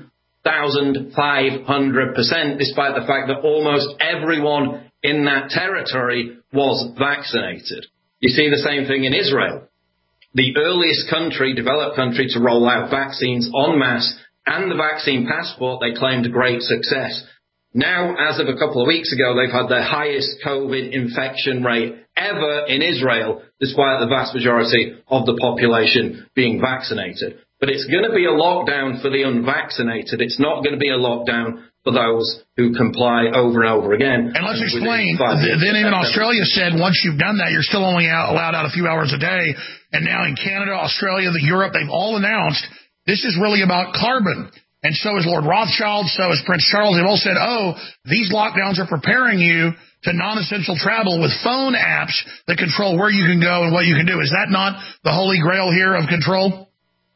Speaker 1: 2,500%, despite the fact that almost everyone in that territory was vaccinated. You see the same thing in Israel. The earliest developed country to roll out vaccines en masse and the vaccine passport, they claimed great success. Now, as of a couple of weeks ago, they've had their highest COVID infection rate ever in Israel, despite the vast majority of the population being vaccinated. But it's going to be a lockdown for the unvaccinated. It's not going to be a lockdown for those who comply over and over again.
Speaker 10: And let's explain, then even Australia said once you've done that, you're still only allowed out a few hours a day. And now in Canada, Australia, Europe, they've all announced this is really about carbon. And so is Lord Rothschild, so is Prince Charles. They've all said, these lockdowns are preparing you to non-essential travel with phone apps that control where you can go and what you can do. Is that not the holy grail here of control?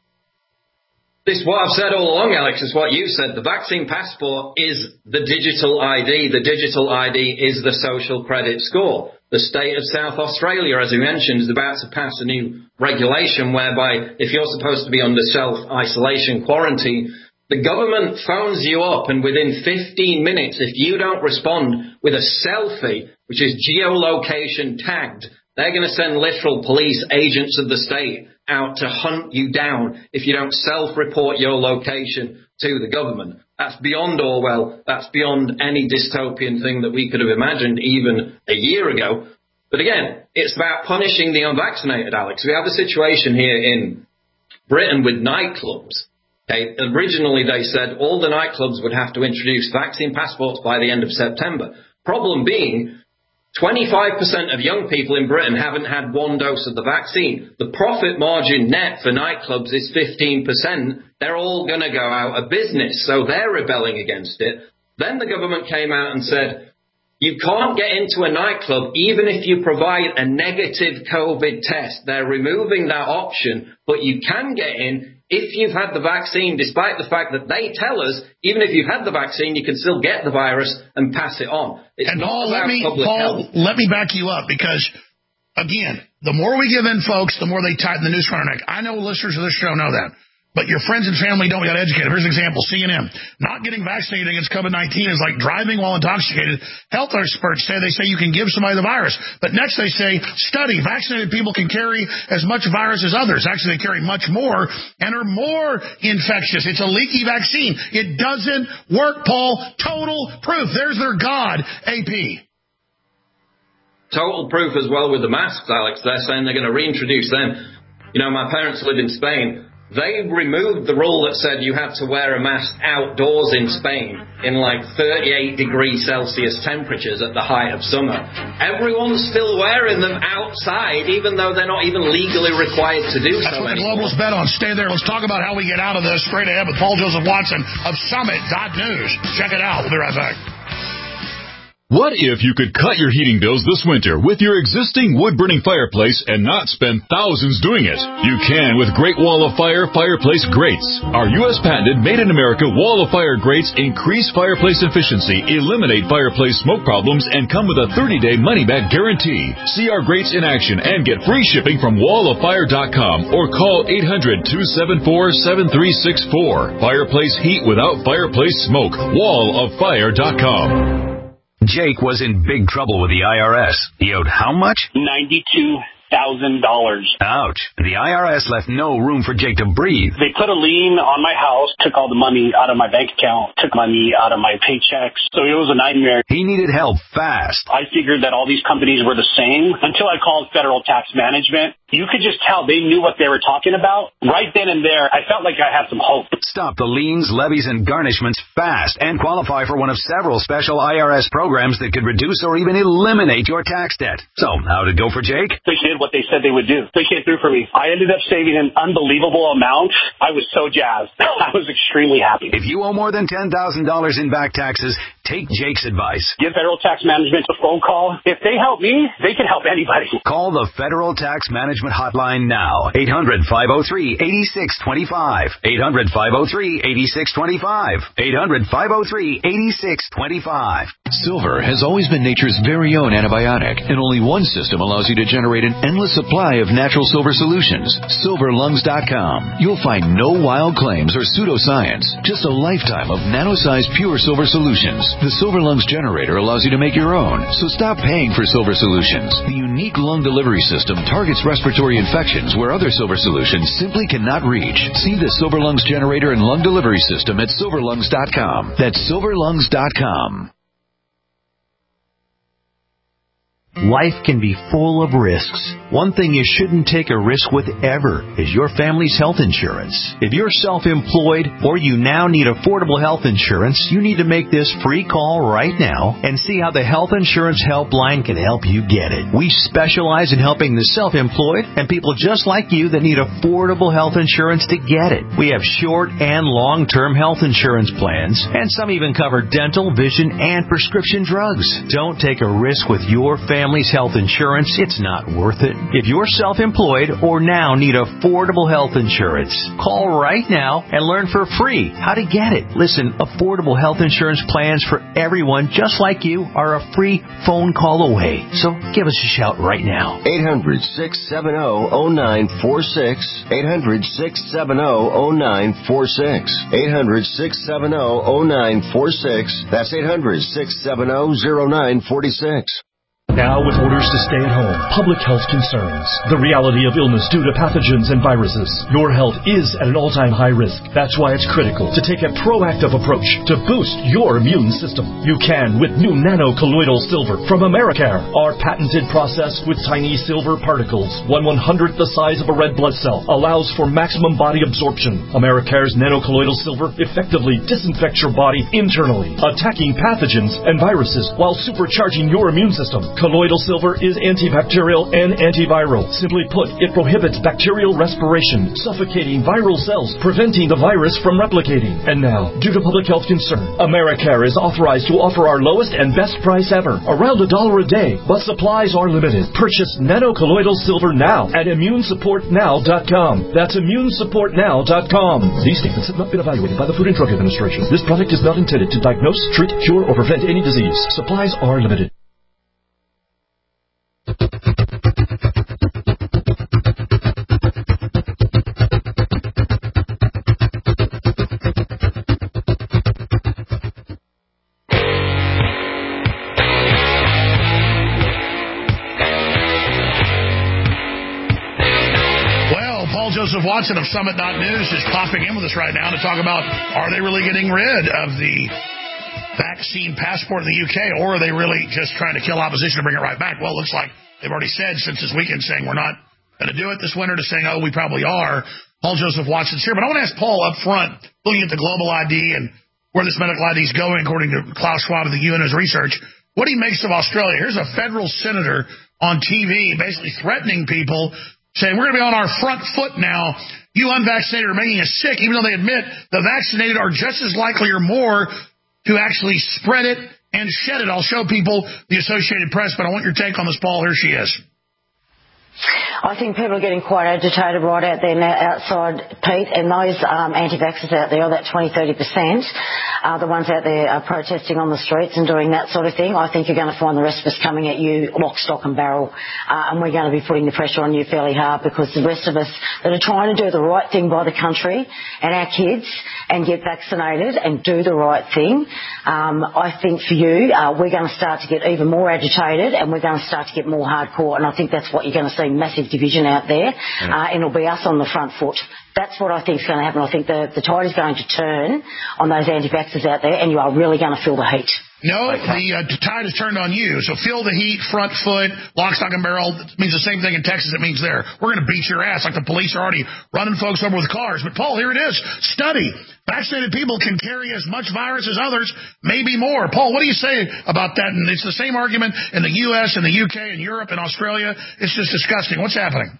Speaker 1: This is what I've said all along, Alex, is what you said. The vaccine passport is the digital ID. The digital ID is the social credit score. The state of South Australia, as we mentioned, is about to pass a new regulation whereby if you're supposed to be under self-isolation quarantine, the government phones you up and within 15 minutes, if you don't respond with a selfie, which is geolocation tagged, they're going to send literal police agents of the state out to hunt you down if you don't self-report your location to the government. That's beyond Orwell. That's beyond any dystopian thing that we could have imagined even a year ago. But again, it's about punishing the unvaccinated, Alex. We have a situation here in Britain with nightclubs. Okay, originally they said all the nightclubs would have to introduce vaccine passports by the end of September. Problem being, 25% of young people in Britain haven't had one dose of the vaccine. The profit margin net for nightclubs is 15%. They're all going to go out of business, so they're rebelling against it. Then the government came out and said, you can't get into a nightclub even if you provide a negative COVID test. They're removing that option, but you can get in if you've had the vaccine, despite the fact that they tell us, even if you've had the vaccine, you can still get the virus and pass it on. It's not about public health.
Speaker 10: Let me back you up because, again, the more we give in, folks, the more they tighten the noose around our neck. I know listeners of this show know that. But your friends and family don't get educated. Here's an example, CNN. Not getting vaccinated against COVID-19 is like driving while intoxicated. Health experts say you can give somebody the virus. But next they say, study, vaccinated people can carry as much virus as others. Actually, they carry much more and are more infectious. It's a leaky vaccine. It doesn't work, Paul. Total proof. There's their God, AP.
Speaker 1: Total proof as well with the masks, Alex. They're saying they're going to reintroduce them. You know, my parents live in Spain. They removed the rule that said you had to wear a mask outdoors in Spain in like 38 degrees Celsius temperatures at the height of summer. Everyone's still wearing them outside, even though they're not even legally required to do so.
Speaker 10: That's what the globalists bet on. Stay there. Let's talk about how we get out of this straight ahead with Paul Joseph Watson of Summit.News. Check it out. We'll be right back.
Speaker 3: What if you could cut your heating bills this winter with your existing wood-burning fireplace and not spend thousands doing it? You can with Great Wall of Fire fireplace grates. Our U.S. patented made-in-America Wall of Fire grates increase fireplace efficiency, eliminate fireplace smoke problems, and come with a 30-day money-back guarantee. See our grates in action and get free shipping from walloffire.com or call 800-274-7364. Fireplace heat without fireplace smoke. walloffire.com.
Speaker 19: Jake was in big trouble with the IRS. He owed how much?
Speaker 20: $92,000.
Speaker 19: Ouch. The IRS left no room for Jake to breathe.
Speaker 20: They put a lien on my house, took all the money out of my bank account, took money out of my paychecks. So it was a nightmare.
Speaker 19: He needed help fast.
Speaker 20: I figured that all these companies were the same until I called Federal Tax Management. You could just tell they knew what they were talking about. Right then and there, I felt like I had some hope.
Speaker 19: Stop the liens, levies, and garnishments fast and qualify for one of several special IRS programs that could reduce or even eliminate your tax debt. So, how'd it go for Jake?
Speaker 20: They did what they said they would do. They came through for me. I ended up saving an unbelievable amount. I was so jazzed. I was extremely happy.
Speaker 19: If you owe more than $10,000 in back taxes, take Jake's advice.
Speaker 20: Give Federal Tax Management a phone call. If they help me, they can help anybody.
Speaker 19: Call the Federal Tax Management Hotline now. 800-503-8625. 800-503-8625. 800-503-8625.
Speaker 4: Silver has always been nature's very own antibiotic, and only one system allows you to generate an endless supply of natural silver solutions. SilverLungs.com. You'll find no wild claims or pseudoscience, just a lifetime of nano-sized pure silver solutions. The Silver Lungs generator allows you to make your own, so stop paying for silver solutions. The unique lung delivery system targets respiratory infections where other silver solutions simply cannot reach. See the Silver Lungs generator and lung delivery system at SilverLungs.com. That's SilverLungs.com.
Speaker 5: Life can be full of risks. One thing you shouldn't take a risk with ever is your family's health insurance. If you're self-employed or you now need affordable health insurance, you need to make this free call right now and see how the Health Insurance Helpline can help you get it. We specialize in helping the self-employed and people just like you that need affordable health insurance to get it. We have short and long-term health insurance plans, and some even cover dental, vision, and prescription drugs. Don't take a risk with your family's health insurance. It's not worth it. If you're self-employed or now need affordable health insurance, call right now and learn for free how to get it. Listen, affordable health insurance plans for everyone just like you are a free phone call away. So give us a shout right now.
Speaker 22: 800-670-0946. 800-670-0946. 800-670-0946. That's 800-670-0946.
Speaker 12: Now with orders to stay at home, public health concerns, the reality of illness due to pathogens and viruses. Your health is at an all-time high risk. That's why it's critical to take a proactive approach to boost your immune system. You can with new nano-colloidal silver from Americare. Our patented process with tiny silver particles, 1/100th the size of a red blood cell, allows for maximum body absorption. Americare's nano-colloidal silver effectively disinfects your body internally, attacking pathogens and viruses while supercharging your immune system. Colloidal silver is antibacterial and antiviral. Simply put, it prohibits bacterial respiration, suffocating viral cells, preventing the virus from replicating. And now, due to public health concern, Americare is authorized to offer our lowest and best price ever, around $1 a day, but supplies are limited. Purchase nano-colloidal silver now at ImmuneSupportNow.com. That's ImmuneSupportNow.com. These statements have not been evaluated by the Food and Drug Administration. This product is not intended to diagnose, treat, cure, or prevent any disease. Supplies are limited.
Speaker 10: Joseph Watson of Summit.News is popping in with us right now to talk about, are they really getting rid of the vaccine passport in the UK, or are they really just trying to kill opposition and bring it right back? Well, it looks like they've already said since this weekend saying we're not going to do it this winter to saying, oh, we probably are. Paul Joseph Watson's here. But I want to ask Paul up front, looking at the global ID and where this medical ID is going, according to Klaus Schwab of the UN's research, what he makes of Australia. Here's a federal senator on TV basically threatening people, saying we're going to be on our front foot now. You unvaccinated are making us sick, even though they admit the vaccinated are just as likely or more to actually spread it and shed it. I'll show people the Associated Press, but I want your take on this, Paul. Here she is.
Speaker 23: I think people are getting quite agitated right out there now outside, Pete, and those anti-vaxxers out there, that 20-30%, the ones out there protesting on the streets and doing that sort of thing, I think you're going to find the rest of us coming at you lock, stock and barrel, and we're going to be putting the pressure on you fairly hard, because the rest of us that are trying to do the right thing by the country and our kids and get vaccinated and do the right thing, I think for you, we're going to start to get even more agitated, and we're going to start to get more hardcore, and I think that's what you're going to see, massive division out there, and it'll be us on the front foot. That's what I think is going to happen. I think the tide is going to turn on those anti-vaxxers out there, and you are really going to feel the heat.
Speaker 10: No, the tide has turned on you. So feel the heat, front foot, lock, stock, and barrel. It means the same thing in Texas it means there. We're going to beat your ass like the police are already running folks over with cars. But, Paul, here it is. Study. Vaccinated people can carry as much virus as others, maybe more. Paul, what do you say about that? And it's the same argument in the U.S. and the U.K. and Europe and Australia. It's just disgusting. What's happening?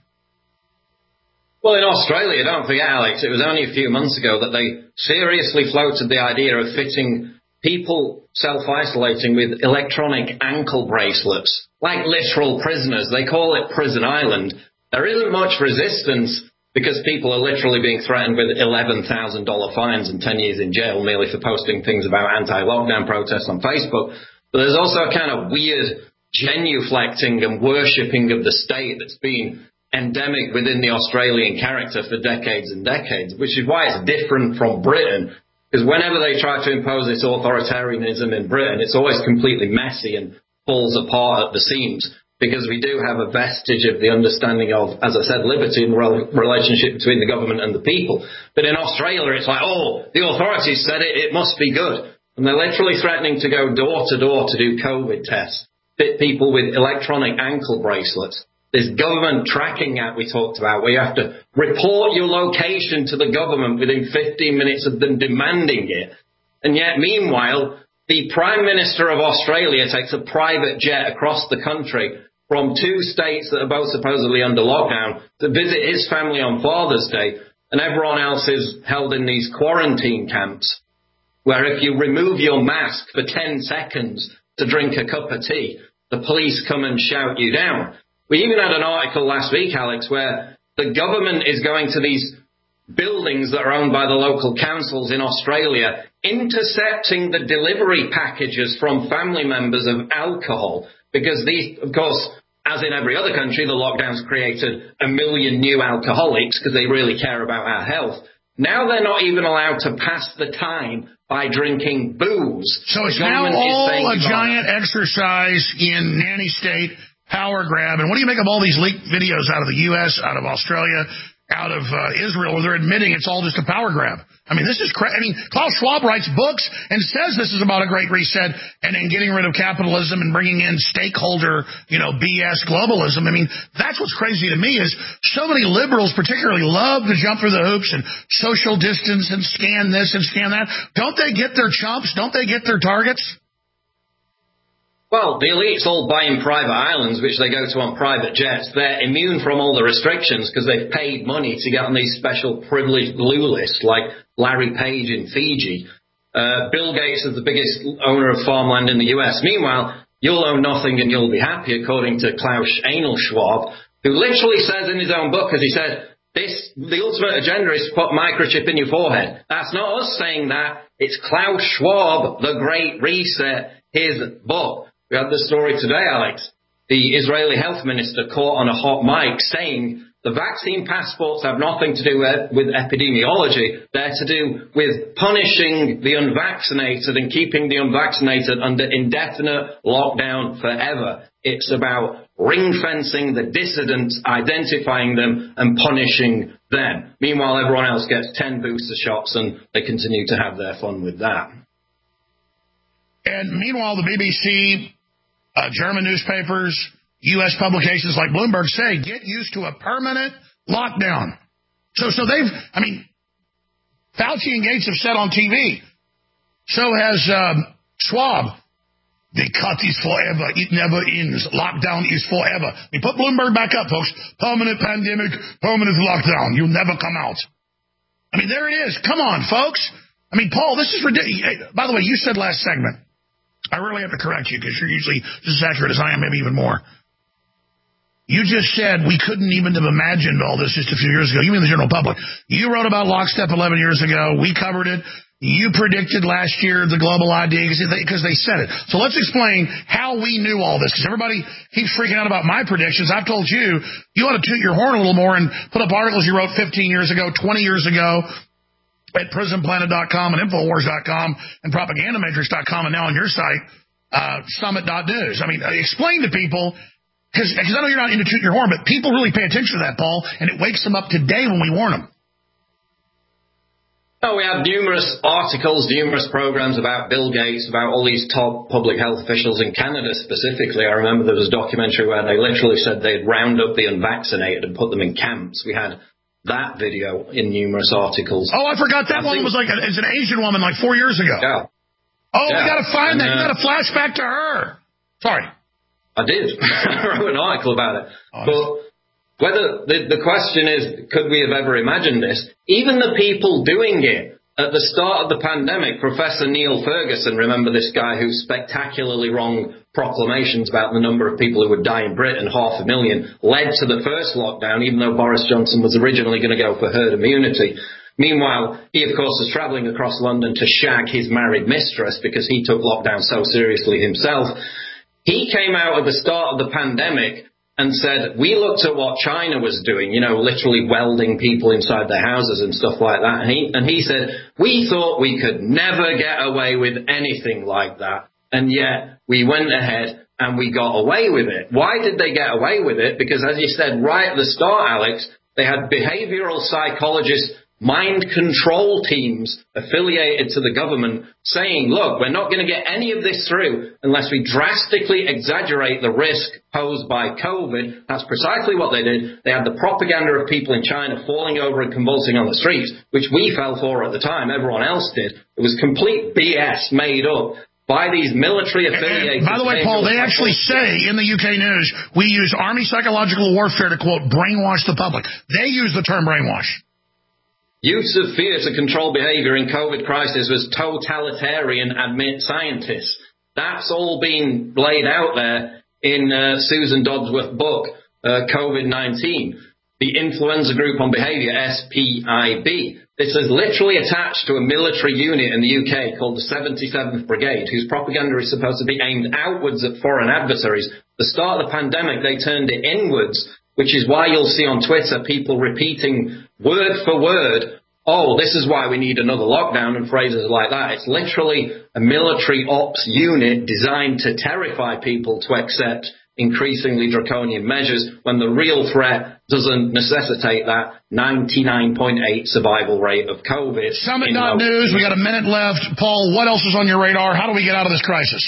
Speaker 1: Well, in Australia, don't forget, Alex, it was only a few months ago that they seriously floated the idea of fitting people self-isolating with electronic ankle bracelets, like literal prisoners. They call it Prison Island. There isn't much resistance because people are literally being threatened with $11,000 fines and 10 years in jail merely for posting things about anti-lockdown protests on Facebook. But there's also a kind of weird genuflecting and worshipping of the state that's been endemic within the Australian character for decades and decades, which is why it's different from Britain. Because whenever they try to impose this authoritarianism in Britain, it's always completely messy and falls apart at the seams, because we do have a vestige of the understanding of, as I said, liberty and relationship between the government and the people. But in Australia, it's like, oh, the authorities said it, it must be good. And they're literally threatening to go door to door to do COVID tests, fit people with electronic ankle bracelets. This government tracking app we talked about, where you have to report your location to the government within 15 minutes of them demanding it. And yet, meanwhile, the Prime Minister of Australia takes a private jet across the country from two states that are both supposedly under lockdown to visit his family on Father's Day, and everyone else is held in these quarantine camps, where if you remove your mask for 10 seconds to drink a cup of tea, the police come and shout you down. We even had an article last week, Alex, where the government is going to these buildings that are owned by the local councils in Australia, intercepting the delivery packages from family members of alcohol, because these, of course, as in every other country, the lockdowns created 1 million new alcoholics because they really care about our health. Now they're not even allowed to pass the time by drinking booze.
Speaker 10: So it's now all a giant exercise in nanny state power grab. And what do you make of all these leaked videos out of the U.S., out of Australia, out of Israel, where they're admitting it's all just a power grab? I mean, this is crazy. I mean, Klaus Schwab writes books and says this is about a great reset and getting rid of capitalism and bringing in stakeholder, BS globalism. I mean, that's what's crazy to me is so many liberals particularly love to jump through the hoops and social distance and scan this and scan that. Don't they get their chumps? Don't they get their targets?
Speaker 1: Well, the elites all buying private islands, which they go to on private jets. They're immune from all the restrictions because they've paid money to get on these special privileged blue lists, like Larry Page in Fiji. Bill Gates is the biggest owner of farmland in the U.S. Meanwhile, you'll own nothing and you'll be happy, according to Klaus Anal Schwab, who literally says in his own book, as he said, the ultimate agenda is to put microchip in your forehead. That's not us saying that. It's Klaus Schwab, the Great Reset, his book. We had the story today, Alex. The Israeli health minister caught on a hot mic saying the vaccine passports have nothing to do with epidemiology. They're to do with punishing the unvaccinated and keeping the unvaccinated under indefinite lockdown forever. It's about ring-fencing the dissidents, identifying them and punishing them. Meanwhile, everyone else gets 10 booster shots and they continue to have their fun with that.
Speaker 10: And meanwhile, the BBC, German newspapers, U.S. publications like Bloomberg say, get used to a permanent lockdown. So they've, Fauci and Gates have said on TV. So has Schwab. The cut is forever. It never ends. Lockdown is forever. Put Bloomberg back up, folks. Permanent pandemic, permanent lockdown. You'll never come out. There it is. Come on, folks. Paul, this is ridiculous. By the way, you said last segment, I really have to correct you because you're usually just as accurate as I am, maybe even more. You just said we couldn't even have imagined all this just a few years ago. You mean the general public. You wrote about Lockstep 11 years ago. We covered it. You predicted last year the global ID because they said it. So let's explain how we knew all this, because everybody keeps freaking out about my predictions. I've told you ought to toot your horn a little more and put up articles you wrote 15 years ago, 20 years ago, at PrisonPlanet.com and Infowars.com and PropagandaMatrix.com and now on your site, Summit.news. Explain to people, because I know you're not into tooting your horn, but people really pay attention to that, Paul, and it wakes them up today when we warn them.
Speaker 1: Oh, we have numerous articles, numerous programs about Bill Gates, about all these top public health officials in Canada specifically. I remember there was a documentary where they literally said they'd round up the unvaccinated and put them in camps. We had that video in numerous articles.
Speaker 10: Oh, I forgot that one was it's an Asian woman like 4 years ago.
Speaker 1: Yeah.
Speaker 10: Oh, we got to find that. You got to flash back to her. Sorry.
Speaker 1: I did. I wrote an article about it. But whether the question is, could we have ever imagined this? Even the people doing it at the start of the pandemic, Professor Neil Ferguson, remember this guy whose spectacularly wrong proclamations about the number of people who would die in Britain, 500,000, led to the first lockdown, even though Boris Johnson was originally going to go for herd immunity. Meanwhile, he, of course, was travelling across London to shag his married mistress because he took lockdown so seriously himself. He came out at the start of the pandemic and said, we looked at what China was doing, literally welding people inside their houses and stuff like that. And he said, we thought we could never get away with anything like that. And yet we went ahead and we got away with it. Why did they get away with it? Because, as you said right at the start, Alex, they had behavioral psychologists, mind control teams affiliated to the government saying, look, we're not going to get any of this through unless we drastically exaggerate the risk posed by COVID. That's precisely what they did. They had the propaganda of people in China falling over and convulsing on the streets, which we fell for at the time. Everyone else did. It was complete BS made up by these military affiliated.
Speaker 10: By the way, Paul, they actually say in the UK news, we use Army psychological warfare to, quote, brainwash the public. They use the term brainwash.
Speaker 1: Use of fear to control behavior in COVID crisis was totalitarian, admit scientists. That's all been laid out there in Susan Dodsworth's book, COVID-19. The Influenza Group on Behavior, SPIB. This is literally attached to a military unit in the UK called the 77th Brigade, whose propaganda is supposed to be aimed outwards at foreign adversaries. At the start of the pandemic, they turned it inwards, which is why you'll see on Twitter people repeating word for word, oh, this is why we need another lockdown, and phrases like that. It's literally a military ops unit designed to terrify people to accept increasingly draconian measures when the real threat doesn't necessitate that 99.8 survival rate of COVID.
Speaker 10: Summit.news, we got a minute left. Paul, what else is on your radar? How do we get out of this crisis?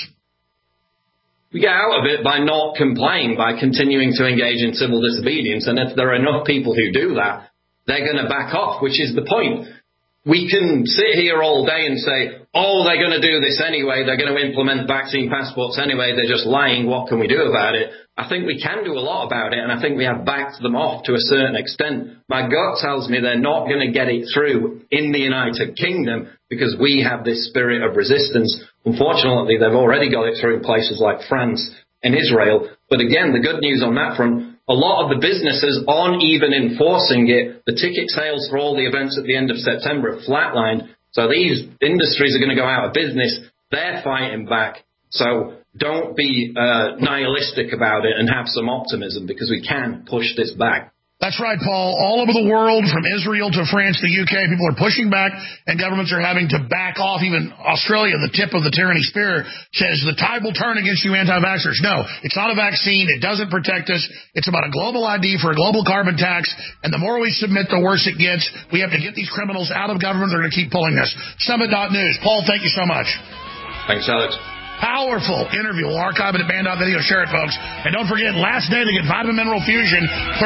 Speaker 1: We get out of it by not complying, by continuing to engage in civil disobedience. And if there are enough people who do that, they're going to back off, which is the point. We can sit here all day and say, oh, they're going to do this anyway. They're going to implement vaccine passports anyway. They're just lying. What can we do about it? I think we can do a lot about it, and I think we have backed them off to a certain extent. My gut tells me they're not going to get it through in the United Kingdom because we have this spirit of resistance. Unfortunately, they've already got it through in places like France and Israel. But again, the good news on that front, a lot of the businesses aren't even enforcing it. The ticket sales for all the events at the end of September have flatlined. So these industries are going to go out of business. They're fighting back. So don't be nihilistic about it and have some optimism because we can push this back.
Speaker 10: That's right, Paul. All over the world, from Israel to France, the UK, people are pushing back, and governments are having to back off. Even Australia, the tip of the tyranny spear, says the tide will turn against you anti-vaxxers. No, it's not a vaccine. It doesn't protect us. It's about a global ID for a global carbon tax, and the more we submit, the worse it gets. We have to get these criminals out of government. They're going to keep pulling this. Summit.news. Paul, thank you so much.
Speaker 1: Thanks, Alex.
Speaker 10: Powerful interview. We'll archive it at band.video. Share it, folks. And don't forget, last day to get Vitamin Mineral Fusion,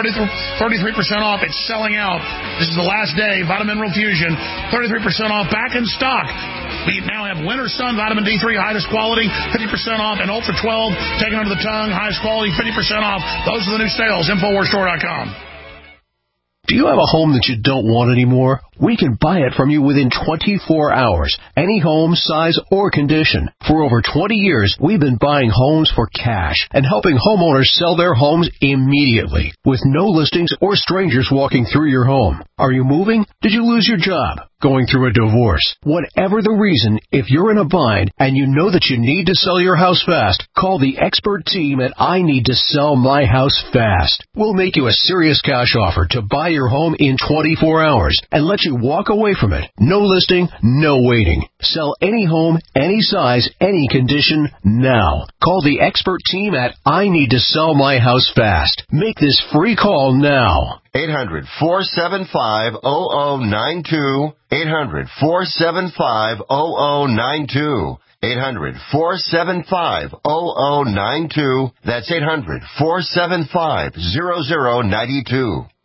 Speaker 10: 33% off. It's selling out. This is the last day. Vitamin Mineral Fusion, 33% off. Back in stock. We now have Winter Sun Vitamin D3, highest quality, 50% off. And Ultra 12, taken under the tongue, highest quality, 50% off. Those are the new sales. InfoWarsStore.com.
Speaker 6: Do you have a home that you don't want anymore? We can buy it from you within 24 hours. Any home, size, or condition. For over 20 years, we've been buying homes for cash and helping homeowners sell their homes immediately with no listings or strangers walking through your home. Are you moving? Did you lose your job? Going through a divorce? Whatever the reason, if you're in a bind and you know that you need to sell your house fast, call the expert team at I Need to Sell My House Fast. We'll make you a serious cash offer to buy your home in 24 hours and let you walk away from it. No listing, no waiting. Sell any home, any size, any condition, now. Call the expert team at I Need to Sell My House Fast. Make this free call now.
Speaker 22: 800-475-0092. 800-475-0092. 800-475-0092. That's 800-475-0092.